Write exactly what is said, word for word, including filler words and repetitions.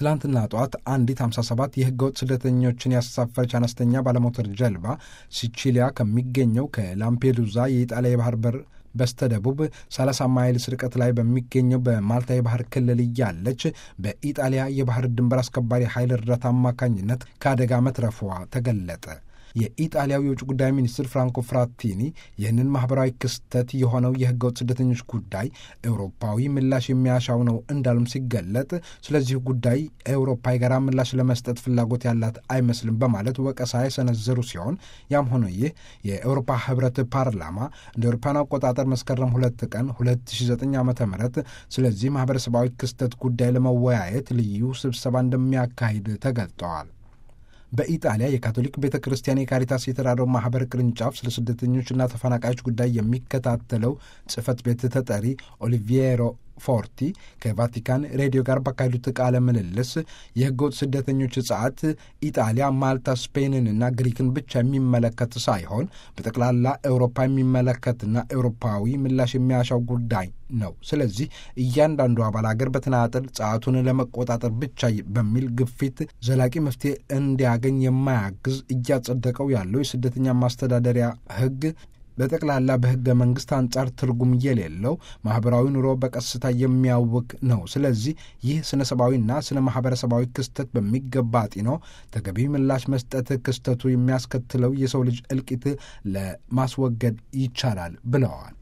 ትላንትና ጧት አንዲት ሃምሳ ሰባት የህገወጥ ስደተኞችን ያሳፈረች አነስተኛ ባለሞተር ጀልባ ሲቺሊያ ከሚገኘው ከላምፔዱዛ የኢጣሊያ የባህር በር በስተደቡብ ሰላሳ ማይልስ ርቀት ላይ በሚገኘው በማልታ የባህር ክልል እያለች በኢጣሊያ የባህር ድንበር አስከባሪ ኃይል እርዳታ አማካኝነት ከአደጋ መትረፏ ተገለጠ። የኢጣሊያው የውጭ ጉዳይ ሚኒስትር ፍራንኮ ፍራቲኒ ይህንን ማኅበራዊ ክስተት የሆነው የህገወጥ ስደተኞች ጉዳይ ኤውሮፓዊ ምላሽ የሚያሻው ነው እንዳሉም ሲገለጥ፣ ስለዚህ ጉዳይ ኤውሮፓ የጋራ ምላሽ ለመስጠት ፍላጎት ያላት አይመስልም በማለት ወቀሳ የሰነዘሩ ሲሆን ያም ሆነ ይህ የኤውሮፓ ህብረት ፓርላማ እንደ አውሮፓውያን አቆጣጠር መስከረም ሁለት ቀን ሁለት ሺህ ዘጠኝ ዓ ም ስለዚህ ማኅበረሰባዊ ክስተት ጉዳይ ለመወያየት ልዩ ስብሰባ እንደሚያካሂድ ተገልጠዋል። በኢጣሊያ የካቶሊክ ቤተ ክርስቲያን የካሪታስ የተራድኦ ማኅበር ቅርንጫፍ ስለ ስደተኞችና ተፈናቃዮች ጉዳይ የሚከታተለው ጽሕፈት ቤት ተጠሪ ኦሊቪየሮ ፎርቲ ከቫቲካን ሬዲዮ ጋር ባካሄዱት ቃለ ምልልስ የህገወጥ ስደተኞች እጽዓት ኢጣሊያ፣ ማልታ፣ ስፔንንና ግሪክን ብቻ የሚመለከት ሳይሆን በጠቅላላ ኤውሮፓ የሚመለከትና ኤውሮፓዊ ምላሽ የሚያሻው ጉዳይ ነው። ስለዚህ እያንዳንዱ አባል አገር በተናጠል ጸዓቱን ለመቆጣጠር ብቻ በሚል ግፊት ዘላቂ መፍትሄ እንዲያገኝ የማያግዝ እያጸደቀው ያለው የስደተኛ ማስተዳደሪያ ህግ በጠቅላላ በህገ መንግስት አንጻር ትርጉም የሌለው ማህበራዊ ኑሮ በቀስታ የሚያውክ ነው። ስለዚህ ይህ ስነ ሰብአዊና ስነ ማህበረሰባዊ ክስተት በሚገባ ጢኖ ተገቢ ምላሽ መስጠት ክስተቱ የሚያስከትለው የሰው ልጅ እልቂት ለማስወገድ ይቻላል ብለዋል።